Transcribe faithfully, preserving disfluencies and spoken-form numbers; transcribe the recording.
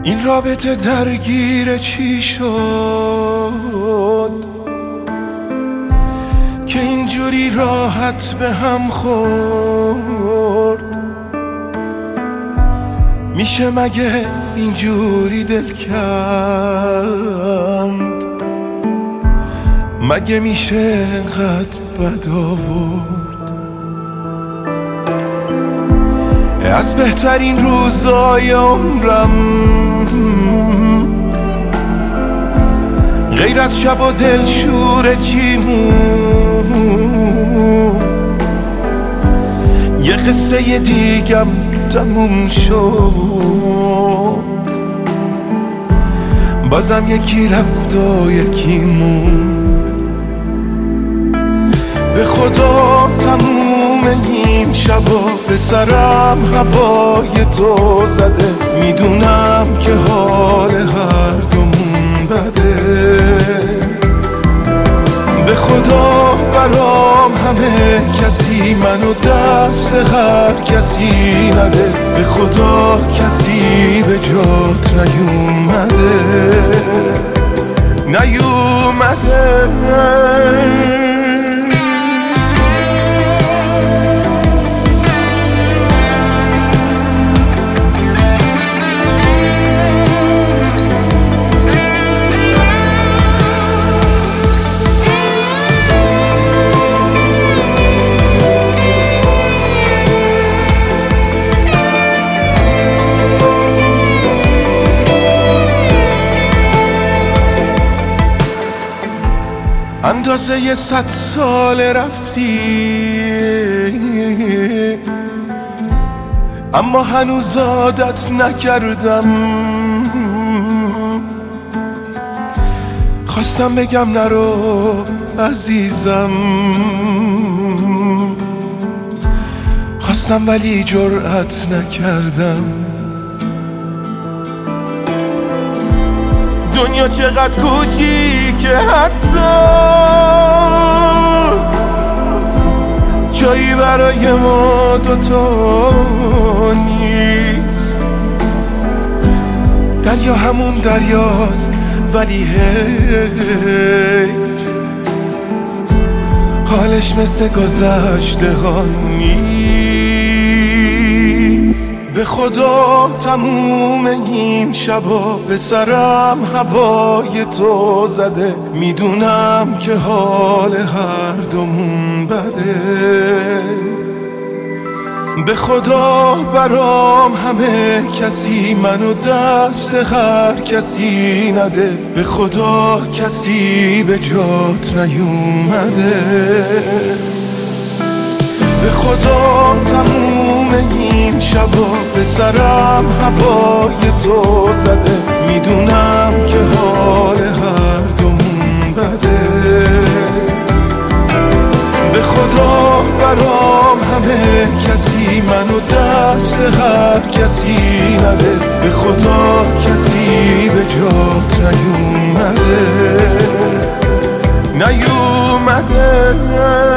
این رابطه درگیر چی شد که اینجوری راحت به هم خورد؟ میشه مگه اینجوری دل کند؟ مگه میشه اینقدر بد آورد؟ از بهترین روزای عمرم غیر از شب و دلشور چی مون؟ یه قصه دیگم تموم شد، بازم یکی رفت و یکی موند. به خدا تموم این شبا به سرم هوای تو زده، میدونم که حال هر دومون بده. به خدا برام همه کسی منو دست هر کسی نده، به خدا کسی به جات نیومده نیومده. اندازه یه صد سال رفتی، اما هنوز عادت نکردم. خواستم بگم نرو عزیزم، خواستم ولی جرأت نکردم. دنیا چقدر کوچیکه حتی جایی برای ما دوتا نیست. دریا همون دریاست ولی حیف حالش مثل گذشته ها نیست. به خدا تموم این شبا به سرم هوای تو زده، میدونم که حال هر دومون بده. به خدا برام همه کسی منو دست هر کسی نده، به خدا کسی به جات نیومده. به خدا تموم این شبا به سرم هوای تو زده، میدونم که حال هر دومون بده. به خدا برام همه کسی منو دست هر کسی نده، به خدا کسی به جات نیومده نیومده.